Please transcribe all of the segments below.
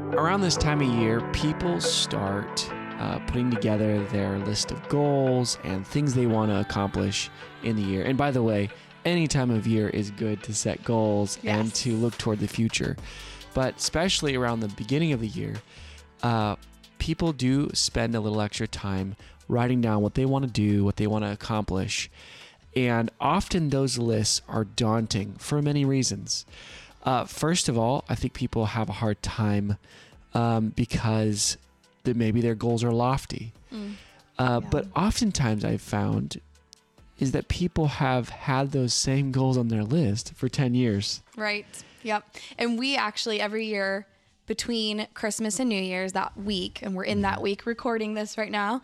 Around this time of year, people start putting together their list of goals and things they want to accomplish in the year. And by the way, any time of year is good to set goals and to look toward the future. But especially around the beginning of the year, people do spend a little extra time writing down what they want to do, what they want to accomplish. And often those lists are daunting for many reasons. First of all, I think people have a hard time because maybe their goals are lofty. But oftentimes I've found is that people have had those same goals on their list for 10 years. Right. Yep. And we actually every year between Christmas and New Year's that week, and we're in that week recording this right now,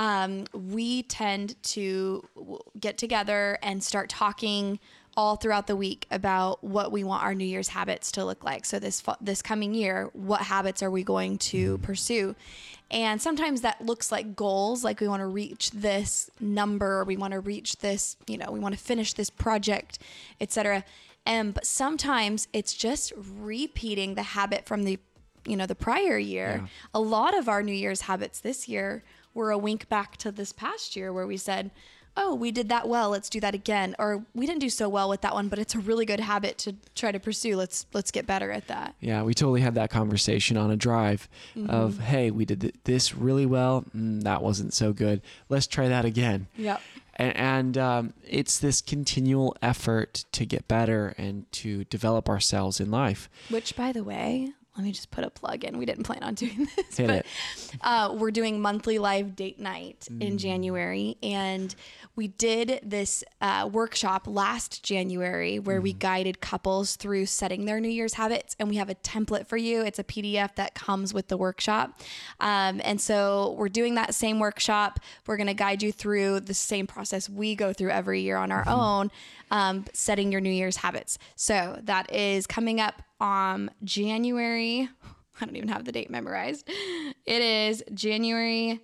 we tend to get together and start talking all throughout the week about what we want our New Year's habits to look like. So this coming year, what habits are we going to pursue? And sometimes that looks like goals, like we want to reach this number, we want to reach this, we want to finish this project, etc. But sometimes it's just repeating the habit from the prior year. Yeah. A lot of our New Year's habits this year were a wink back to this past year where we said, oh, we did that well, let's do that again. Or we didn't do so well with that one, but it's a really good habit to try to pursue. Let's get better at that. Yeah, we totally had that conversation on a drive of, hey, we did this really well. That wasn't so good. Let's try that again. Yep. And it's this continual effort to get better and to develop ourselves in life. Which, by the way, let me just put a plug in. We didn't plan on doing this, but we're doing monthly live date night in January. And we did this workshop last January where we guided couples through setting their New Year's habits. And we have a template for you. It's a PDF that comes with the workshop. And so we're doing that same workshop. We're going to guide you through the same process we go through every year on our own, setting your New Year's habits. So that is coming up January, I don't even have the date memorized. It is January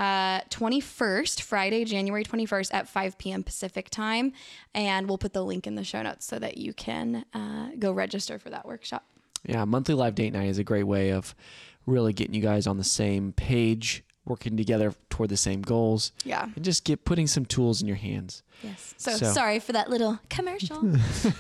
21st, Friday, January 21st at 5 p.m. Pacific time. And we'll put the link in the show notes so that you can go register for that workshop. Yeah, monthly live date night is a great way of really getting you guys on the same page, working together toward the same goals. Yeah. And just putting some tools in your hands. Yes. So sorry for that little commercial.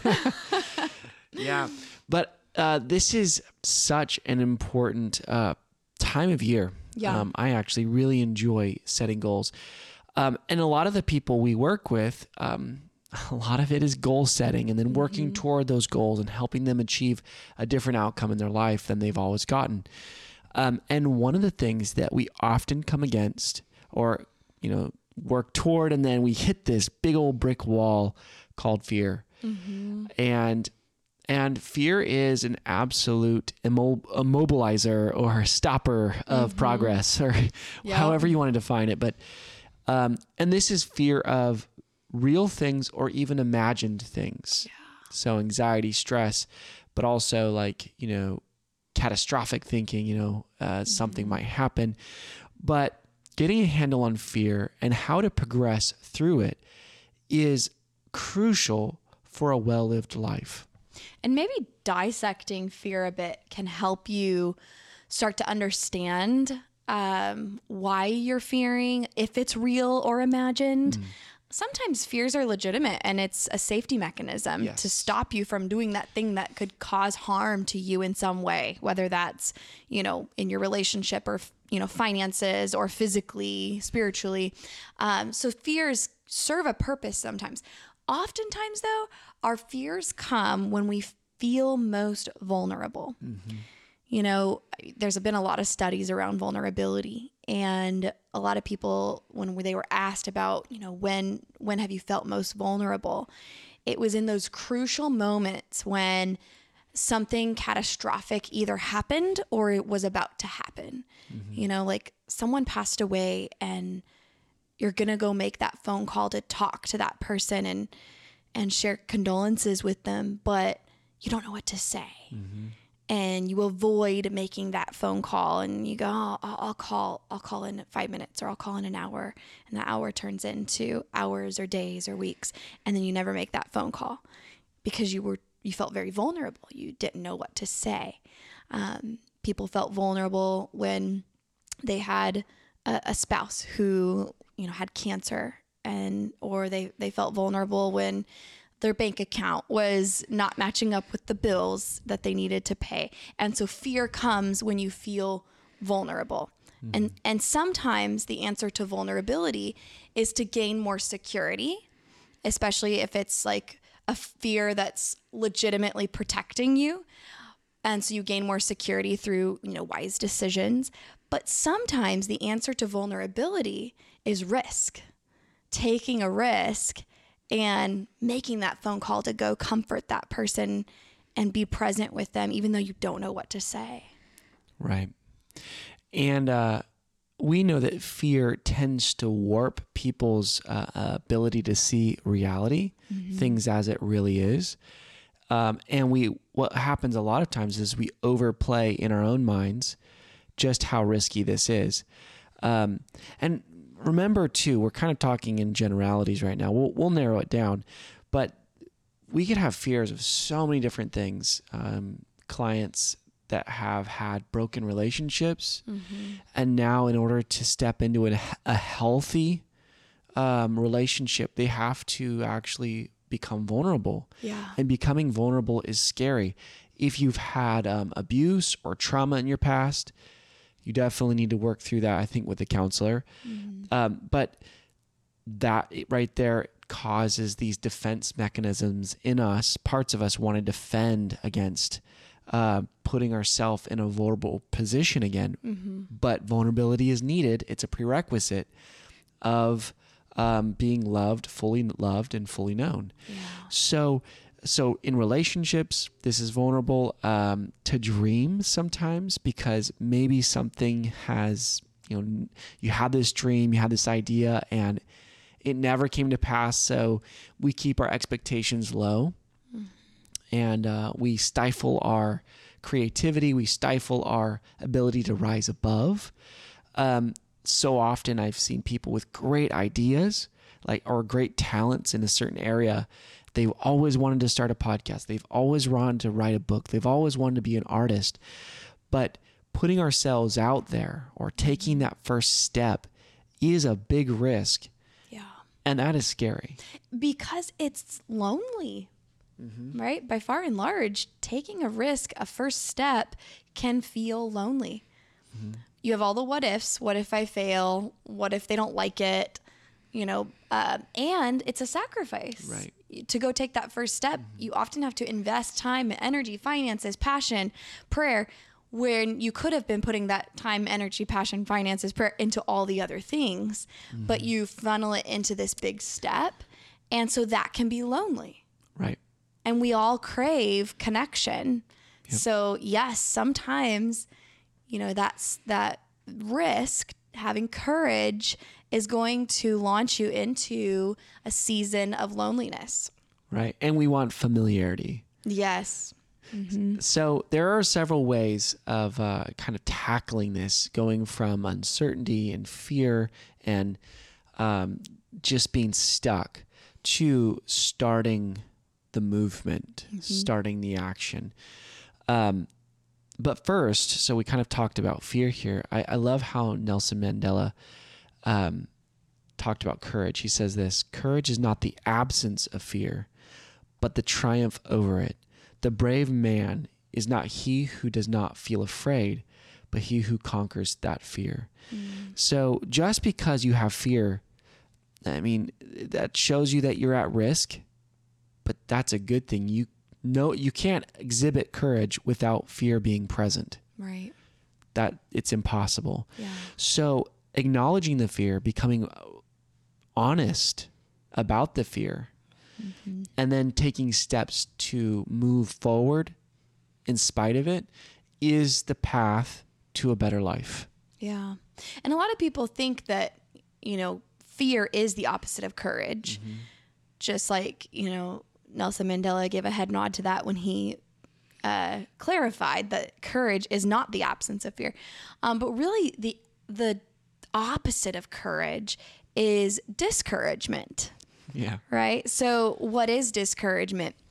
Yeah. But this is such an important time of year. Yeah. I actually really enjoy setting goals. And a lot of the people we work with, a lot of it is goal setting and then working toward those goals and helping them achieve a different outcome in their life than they've always gotten. And one of the things that we often come against or, work toward, and then we hit this big old brick wall called fear. And fear is an absolute immobilizer or stopper of progress, or however you want to define it. But and this is fear of real things or even imagined things. Yeah. So anxiety, stress, but also catastrophic thinking, something might happen. But getting a handle on fear and how to progress through it is crucial for a well-lived life. And maybe dissecting fear a bit can help you start to understand why you're fearing, if it's real or imagined. Sometimes fears are legitimate and it's a safety mechanism to stop you from doing that thing that could cause harm to you in some way, whether that's, in your relationship or, finances or physically, spiritually. So fears serve a purpose sometimes. Oftentimes, though, our fears come when we feel most vulnerable. There's been a lot of studies around vulnerability, and a lot of people, when they were asked about, when have you felt most vulnerable, it was in those crucial moments when something catastrophic either happened or it was about to happen. Like someone passed away and you're going to go make that phone call to talk to that person and share condolences with them, but you don't know what to say. And you avoid making that phone call and you go, I'll call in 5 minutes, or I'll call in an hour. And that hour turns into hours or days or weeks. And then you never make that phone call because you felt very vulnerable. You didn't know what to say. people felt vulnerable when they had a spouse who, had cancer, or they felt vulnerable when their bank account was not matching up with the bills that they needed to pay. And so fear comes when you feel vulnerable. And sometimes the answer to vulnerability is to gain more security, especially if it's like a fear that's legitimately protecting you. And so you gain more security through, wise decisions. But sometimes the answer to vulnerability is risk, taking a risk and making that phone call to go comfort that person and be present with them, even though you don't know what to say. Right. And we know that fear tends to warp people's ability to see reality, things as it really is. And what happens a lot of times is we overplay in our own minds just how risky this is. And remember too, we're kind of talking in generalities right now. We'll narrow it down, but we could have fears of so many different things. Clients that have had broken relationships, and now in order to step into a healthy relationship, they have to actually become vulnerable. Yeah. And becoming vulnerable is scary. If you've had abuse or trauma in your past, you definitely need to work through that, I think, with a counselor. But that right there causes these defense mechanisms in us. Parts of us want to defend against putting ourselves in a vulnerable position again. But vulnerability is needed. It's a prerequisite of being fully loved and fully known. Yeah. So in relationships, this is vulnerable to dream sometimes, because maybe something has, you had this dream, you had this idea, and it never came to pass. So we keep our expectations low, and we stifle our creativity. We stifle our ability to rise above. So often I've seen people with great ideas, or great talents in a certain area. They've always wanted to start a podcast. They've always wanted to write a book. They've always wanted to be an artist. But putting ourselves out there or taking that first step is a big risk. Yeah. And that is scary. Because it's lonely, right? By far and large, taking a risk, a first step, can feel lonely. You have all the what ifs. What if I fail? What if they don't like it? And it's a sacrifice. Right. To go take that first step, you often have to invest time, energy, finances, passion, prayer, when you could have been putting that time, energy, passion, finances, prayer into all the other things, but you funnel it into this big step. And so that can be lonely. Right. And we all crave connection. Yep. So yes, sometimes, that's that risk, having courage is going to launch you into a season of loneliness. Right. And we want familiarity. Yes. So there are several ways of kind of tackling this, going from uncertainty and fear and just being stuck to starting the movement, starting the action. But first, so we kind of talked about fear here. I love how Nelson Mandela talked about courage. He says this: courage is not the absence of fear, but the triumph over it. The brave man is not he who does not feel afraid, but he who conquers that fear. So just because you have fear, that shows you that you're at risk, but that's a good thing. You can't exhibit courage without fear being present. Right. That it's impossible. Yeah. So acknowledging the fear, becoming honest about the fear, and then taking steps to move forward in spite of it is the path to a better life. Yeah. And a lot of people think that, fear is the opposite of courage. Just like, Nelson Mandela gave a head nod to that when he clarified that courage is not the absence of fear. But really the opposite of courage is discouragement. Yeah. Right? So what is discouragement?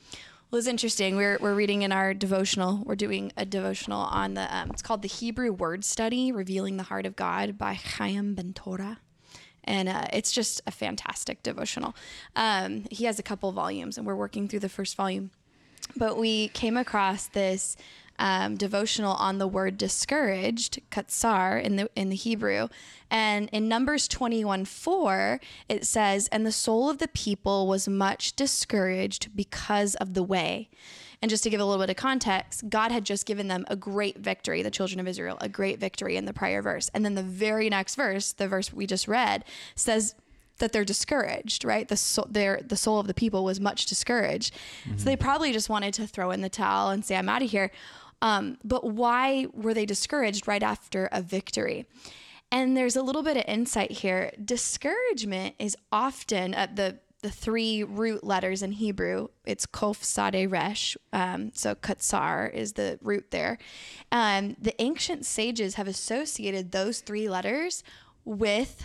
Well, it's interesting. We're reading in our devotional. We're doing a devotional on the it's called the Hebrew Word Study, Revealing the Heart of God by Chaim Ben Torah. And it's just a fantastic devotional. He has a couple volumes, and we're working through the first volume. But we came across this devotional on the word discouraged, katsar, in the Hebrew. And in Numbers 21:4, it says, "And the soul of the people was much discouraged because of the way." And just to give a little bit of context, God had just given them a great victory, the children of Israel, a great victory in the prior verse. And then the very next verse, the verse we just read, says that they're discouraged, right? The soul of the people was much discouraged. Mm-hmm. So they probably just wanted to throw in the towel and say, I'm out of here. But why were they discouraged right after a victory? And there's a little bit of insight here. Discouragement is often the three root letters in Hebrew. It's kof, sade, resh. So katsar is the root there. The ancient sages have associated those three letters with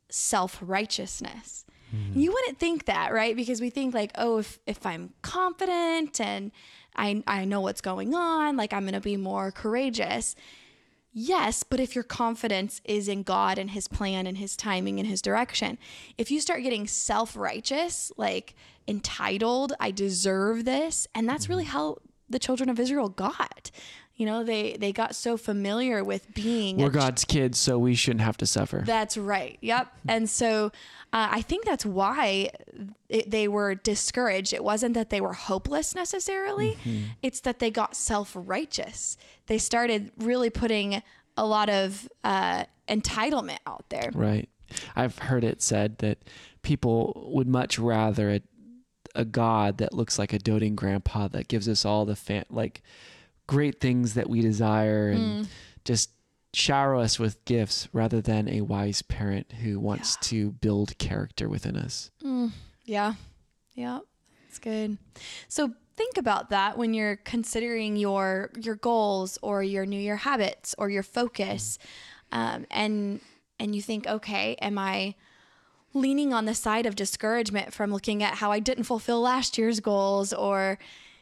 self-righteousness. Mm-hmm. You wouldn't think that, right? Because we think like, oh, if I'm confident and I know what's going on, like I'm going to be more courageous. Yes, but if your confidence is in God and his plan and his timing and his direction, if you start getting self-righteous, like entitled, I deserve this, and that's really how the children of Israel got. You know, they got so familiar with being... We're God's kids, so we shouldn't have to suffer. That's right. Yep. And so I think that's why they were discouraged. It wasn't that they were hopeless necessarily. Mm-hmm. It's that they got self-righteous. They started really putting a lot of entitlement out there. Right. I've heard it said that people would much rather a God that looks like a doting grandpa that gives us all the great things that we desire and just shower us with gifts rather than a wise parent who wants to build character within us. Yeah. It's good. So think about that when you're considering your goals or your New Year habits or your focus. And you think, okay, am I leaning on the side of discouragement from looking at how I didn't fulfill last year's goals or,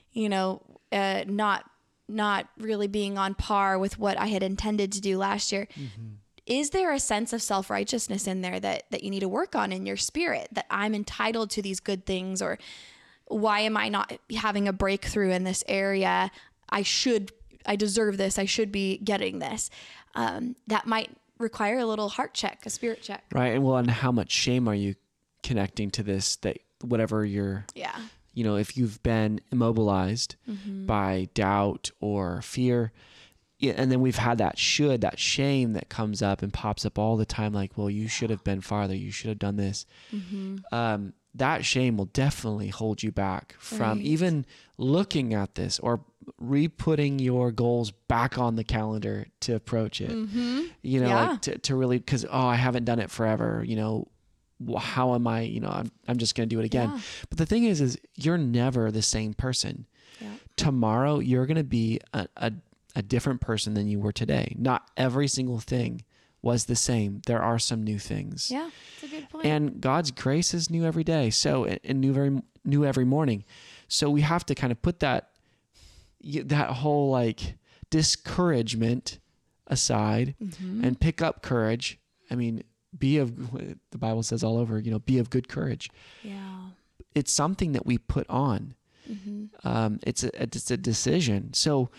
not really being on par with what I had intended to do last year. Mm-hmm. Is there a sense of self-righteousness in there that you need to work on in your spirit, that I'm entitled to these good things, or why am I not having a breakthrough in this area? I deserve this. I should be getting this. That might require a little heart check, a spirit check. Right. And how much shame are you connecting to this, that whatever you're... Yeah. If you've been immobilized by doubt or fear, and then we've had that shame that comes up and pops up all the time, like, well, you should have been farther, you should have done this. Mm-hmm. That shame will definitely hold you back from even looking at this or re-putting your goals back on the calendar to approach it. Mm-hmm. Like to really, because, I haven't done it forever, how am I, I'm just going to do it again. Yeah. But the thing is you're never the same person. Yeah. Tomorrow, you're going to be a different person than you were today. Not every single thing was the same. There are some new things. Yeah, that's a good point. And God's grace is new every day. So, and new every morning. So we have to kind of put that whole discouragement aside and pick up courage. I mean, the Bible says all over, be of good courage. Yeah. It's something that we put on. Mm-hmm. It's a decision. So,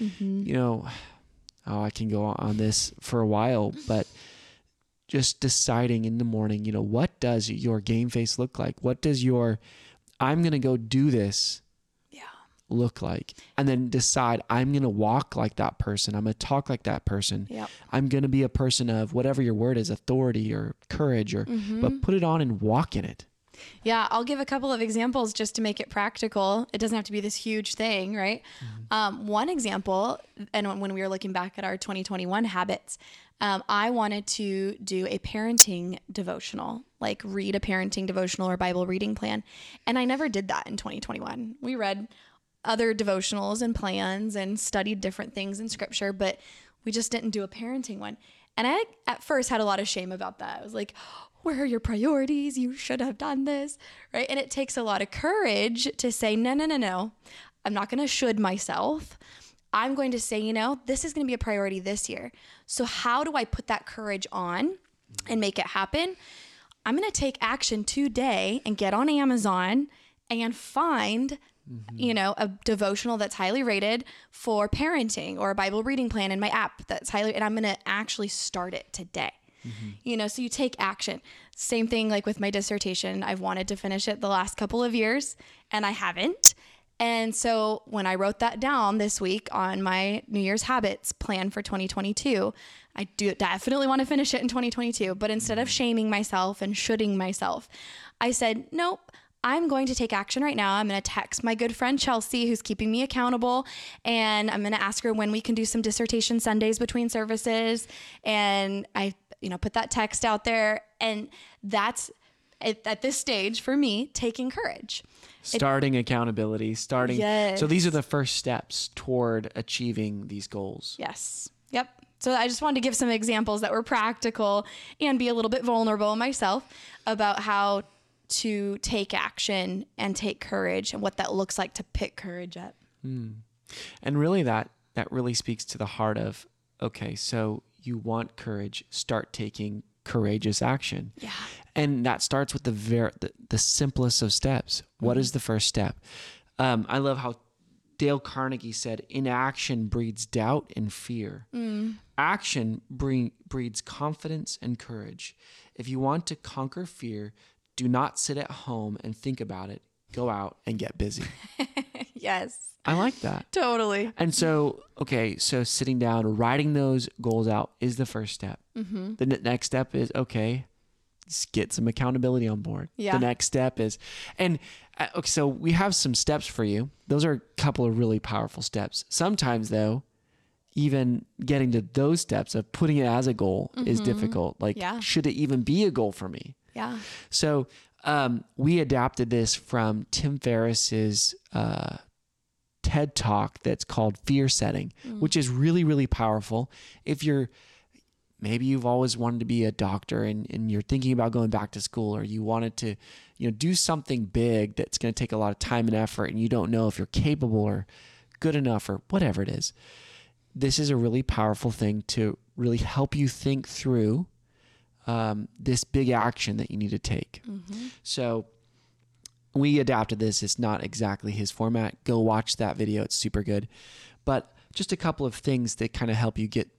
I can go on this for a while, but just deciding in the morning, what does your game face look like? What does I'm going to go do this look like? And then decide, I'm going to walk like that person. I'm going to talk like that person. Yep. I'm going to be a person of whatever your word is, authority or courage, but put it on and walk in it. Yeah, I'll give a couple of examples just to make it practical. It doesn't have to be this huge thing, right? Mm-hmm. One example, and when we were looking back at our 2021 habits, I wanted to do a parenting devotional, like read a parenting devotional or Bible reading plan. And I never did that in 2021. We read other devotionals and plans and studied different things in scripture, but we just didn't do a parenting one. And I, at first, had a lot of shame about that. I was like, where are your priorities? You should have done this, right? And it takes a lot of courage to say, no. I'm not going to should myself. I'm going to say, this is going to be a priority this year. So how do I put that courage on and make it happen? I'm going to take action today and get on Amazon and find, a devotional that's highly rated for parenting, or a Bible reading plan in my app that's highly, and I'm going to actually start it today. So you take action. Same thing like with my dissertation. I've wanted to finish it the last couple of years and I haven't. And so when I wrote that down this week on my New Year's habits plan for 2022, I do definitely want to finish it in 2022. But instead of shaming myself and shoulding myself, I said, nope, I'm going to take action right now. I'm going to text my good friend Chelsea, who's keeping me accountable. And I'm going to ask her when we can do some dissertation Sundays between services. And I, put that text out there. And that's at this stage for me, taking courage. Starting accountability, Yes. So these are the first steps toward achieving these goals. Yes. Yep. So I just wanted to give some examples that were practical and be a little bit vulnerable myself about how to take action and take courage and what that looks like to pick courage up. And really that really speaks to the heart of, okay, so you want courage, start taking courageous action. Yeah. And that starts with the simplest of steps. What is the first step? I love how Dale Carnegie said, inaction breeds doubt and fear. Action breeds confidence and courage. If you want to conquer fear, do not sit at home and think about it. Go out and get busy. Yes. I like that. Totally. And so, so sitting down, writing those goals out is the first step. The next step is, just get some accountability on board. Yeah. The next step is, so we have some steps for you. Those are a couple of really powerful steps. Sometimes though, even getting to those steps of putting it as a goal is difficult. Like, should it even be a goal for me? Yeah. So we adapted this from Tim Ferriss's TED Talk that's called Fear Setting, which is really, really powerful. If maybe you've always wanted to be a doctor and you're thinking about going back to school, or you wanted to, do something big that's going to take a lot of time and effort, and you don't know if you're capable or good enough or whatever it is. This is a really powerful thing to really help you think through this big action that you need to take. So we adapted this. It's not exactly his format. Go watch that video. It's super good. But just a couple of things that kind of help you get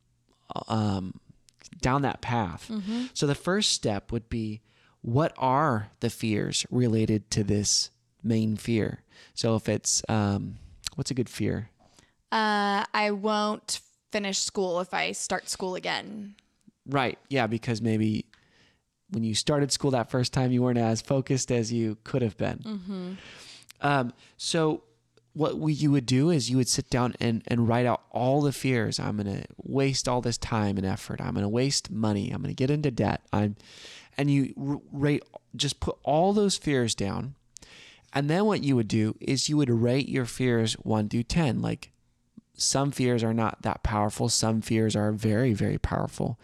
down that path. So the first step would be, what are the fears related to this main fear? So if it's, what's a good fear? I won't finish school if I start school again. Right. Yeah. Because maybe when you started school that first time, you weren't as focused as you could have been. So what you would do is you would sit down and write out all the fears. I'm going to waste all this time and effort. I'm going to waste money. I'm going to get into debt. And you just put all those fears down. And then what you would do is you would rate your fears 1 through 10. Like, some fears are not that powerful. Some fears are very, very powerful.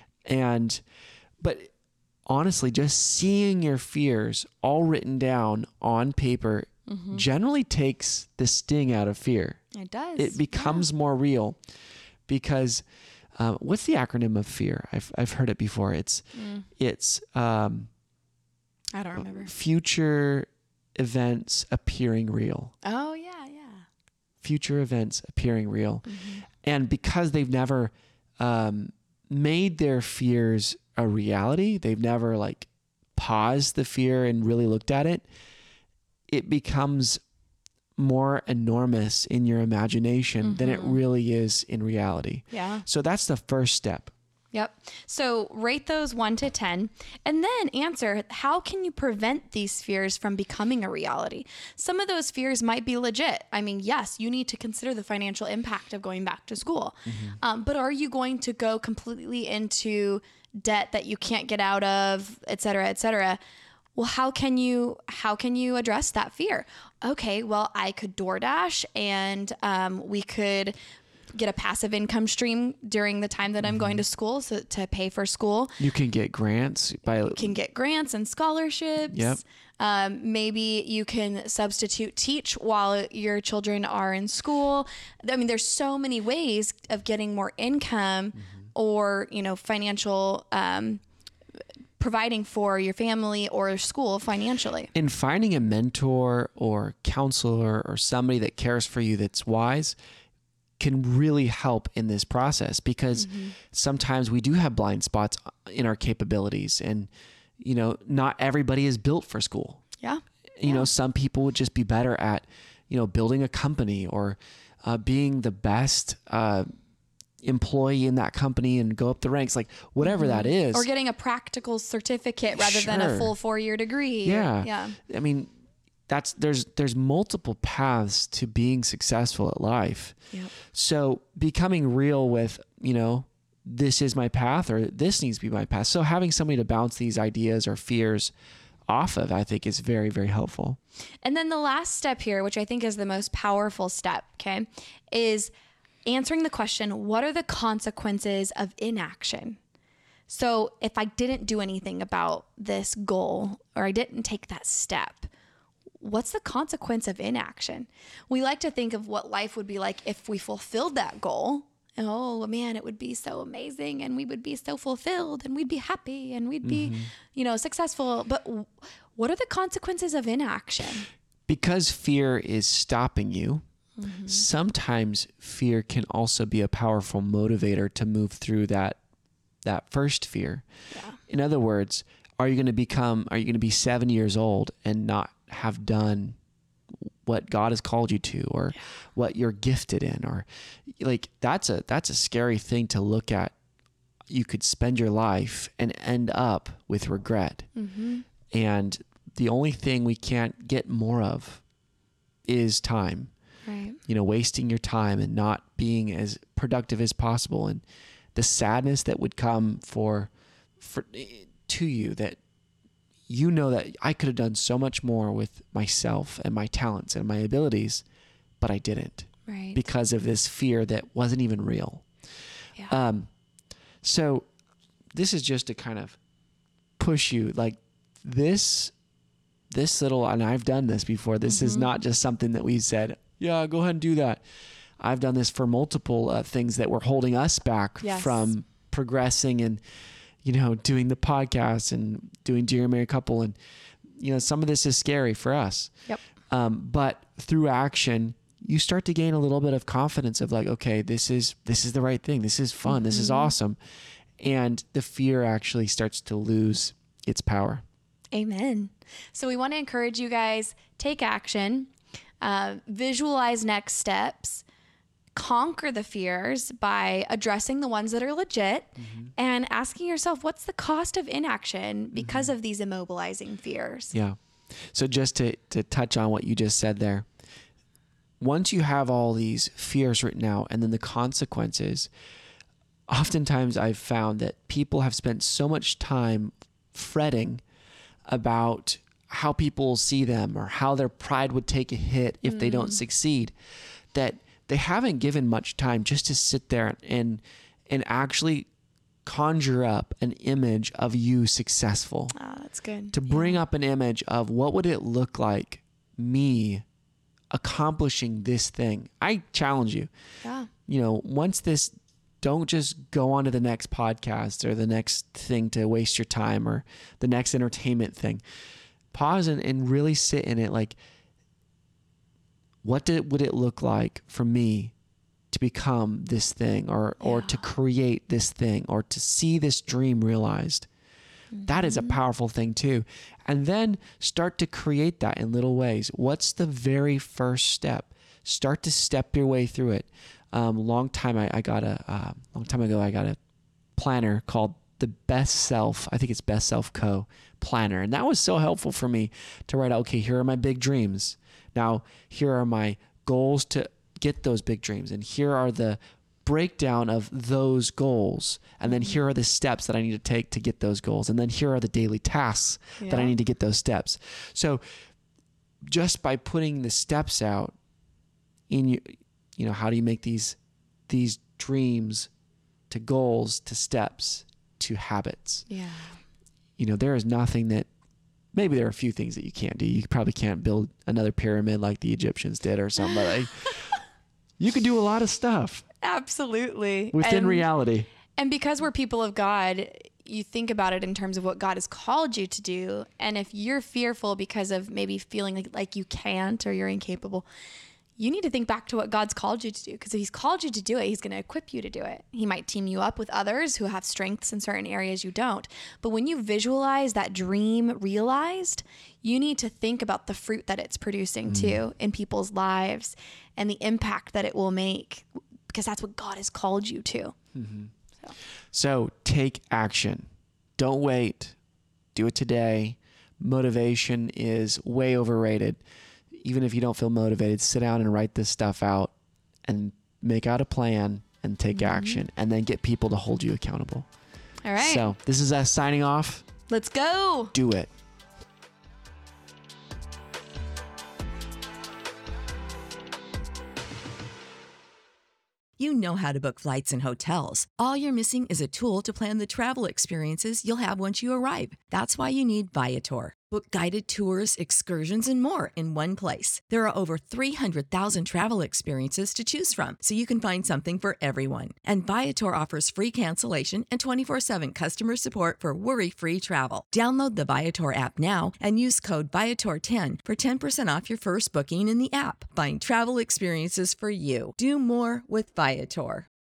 But honestly, just seeing your fears all written down on paper generally takes the sting out of fear. It does. It becomes more real, because what's the acronym of fear? I've heard it before. It's I don't remember. Future events appearing real. Oh yeah. Future events appearing real. And because they've never made their fears a reality, they've never paused the fear and really looked at it, it becomes more enormous in your imagination than it really is in reality. Yeah. So that's the first step. Yep. So rate those 1 to 10 and then answer, how can you prevent these fears from becoming a reality? Some of those fears might be legit. I mean, yes, you need to consider the financial impact of going back to school. But are you going to go completely into debt that you can't get out of, et cetera, et cetera? Well, how can you address that fear? Okay, well, I could DoorDash and we could get a passive income stream during the time that I'm going to school, so to pay for school. You can get grants You can get grants and scholarships. Yep. Maybe you can substitute teach while your children are in school. I mean, there's so many ways of getting more income or, financial, providing for your family or school financially. And finding a mentor or counselor or somebody that cares for you that's wise can really help in this process, because sometimes we do have blind spots in our capabilities, and not everybody is built for school. Yeah. Some people would just be better at building a company or being the best employee in that company and go up the ranks, like whatever that is, or getting a practical certificate rather than a full 4-year degree. Yeah. I mean, there's multiple paths to being successful at life. Yep. So becoming real with, this is my path, or this needs to be my path. So having somebody to bounce these ideas or fears off of, I think, is very, very helpful. And then the last step here, which I think is the most powerful step, okay, is answering the question, what are the consequences of inaction? So if I didn't do anything about this goal, or I didn't take that step, what's the consequence of inaction? We like to think of what life would be like if we fulfilled that goal. Oh man, it would be so amazing, and we would be so fulfilled, and we'd be happy, and we'd be, successful. But what are the consequences of inaction? Because fear is stopping you, sometimes fear can also be a powerful motivator to move through that first fear. Yeah. In other words, are you going to be 7 years old and not have done what God has called you to, or what you're gifted in, or like that's a scary thing to look at. You could spend your life and end up with regret. And the only thing we can't get more of is time. Right. Wasting your time and not being as productive as possible, and the sadness that would come to you, that that I could have done so much more with myself and my talents and my abilities, but I didn't. Right. Because of this fear that wasn't even real. Yeah. So this is just to kind of push you, like this little, and I've done this before. This is not just something that we said, yeah, go ahead and do that. I've done this for multiple things that were holding us back from progressing and, doing the podcast and doing Dear Married Couple. And, some of this is scary for us. Yep. But through action, you start to gain a little bit of confidence of like, okay, this is the right thing. This is fun. This is awesome. And the fear actually starts to lose its power. Amen. So we want to encourage you guys, take action, visualize next steps, conquer the fears by addressing the ones that are legit, and asking yourself, what's the cost of inaction because of these immobilizing fears? Yeah. So just to touch on what you just said there, once you have all these fears written out and then the consequences, oftentimes I've found that people have spent so much time fretting about how people will see them or how their pride would take a hit if they don't succeed, that they haven't given much time just to sit there and actually conjure up an image of you successful. Oh, that's good. To bring up an image of what would it look like me accomplishing this thing. I challenge you. Yeah. Once this, don't just go on to the next podcast or the next thing to waste your time or the next entertainment thing. Pause and really sit in it. Like, would it look like for me to become this thing or to create this thing or to see this dream realized? That is a powerful thing too. And then start to create that in little ways. What's the very first step? Start to step your way through it. Long time ago, I got a planner called the Best Self. I think it's Best Self Co. planner. And that was so helpful for me to write out, okay, here are my big dreams. Now, here are my goals to get those big dreams. And here are the breakdown of those goals. And then here are the steps that I need to take to get those goals. And then here are the daily tasks that I need to get those steps. So just by putting the steps out in you, how do you make these these dreams to goals, to steps, to habits. Yeah. There is nothing that, maybe there are a few things that you can't do. You probably can't build another pyramid like the Egyptians did or something. But you can do a lot of stuff. Absolutely. Within reality. And because we're people of God, you think about it in terms of what God has called you to do. And if you're fearful because of maybe feeling like you can't or you're incapable, you need to think back to what God's called you to do. Because if he's called you to do it, he's going to equip you to do it. He might team you up with others who have strengths in certain areas you don't. But when you visualize that dream realized, you need to think about the fruit that it's producing too in people's lives and the impact that it will make, because that's what God has called you to. Mm-hmm. So take action. Don't wait. Do it today. Motivation is way overrated. Even if you don't feel motivated, sit down and write this stuff out and make out a plan and take action, and then get people to hold you accountable. All right. So this is us signing off. Let's go. Do it. You know how to book flights and hotels. All you're missing is a tool to plan the travel experiences you'll have once you arrive. That's why you need Viator. Book guided tours, excursions, and more in one place. There are over 300,000 travel experiences to choose from, so you can find something for everyone. And Viator offers free cancellation and 24/7 customer support for worry-free travel. Download the Viator app now and use code Viator10 for 10% off your first booking in the app. Find travel experiences for you. Do more with Viator.